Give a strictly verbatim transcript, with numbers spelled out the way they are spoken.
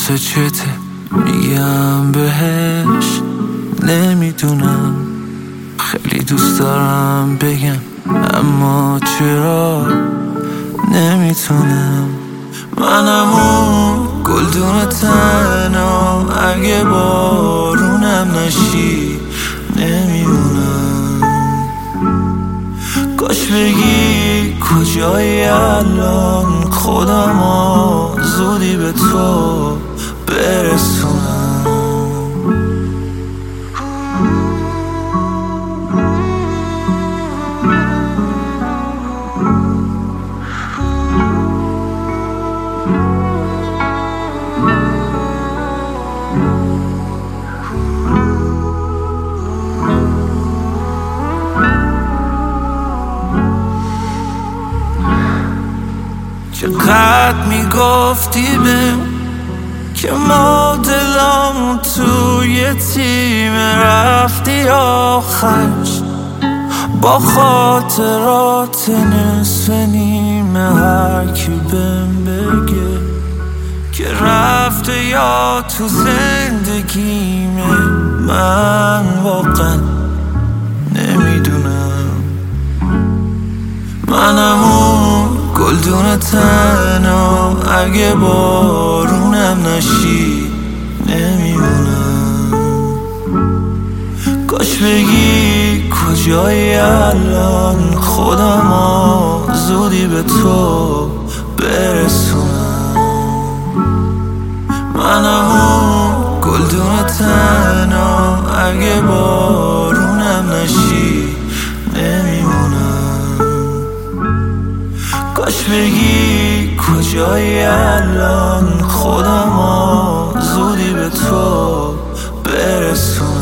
واسه چته میگم بهش نمیدونم، خیلی دوست دارم بگم اما چرا نمیتونم. منم اون گلدون تنها، اگه بارونم نشی نمیمونم. کاش بگی کجایی الان، خودمو زودی به تو برسونم. چقدر میگفتی بهم که ما دلامون توی تیم رفتی آخرش، با خاطرات نصف نیمه هرکی بهم بگه که رفته یا تو زندگیمه. من واقعا نمیدونم. منم اون گلدون تنها، اگه بارونم نشی نمیمونم. کاش بگی کجایی الان، خودمو زودی به تو برسونم. منم اون گلدون تنها، اگه بارونم نشی نمیمونم. کاش بگی کجایی الان، خودمو زودی به تو برسونم.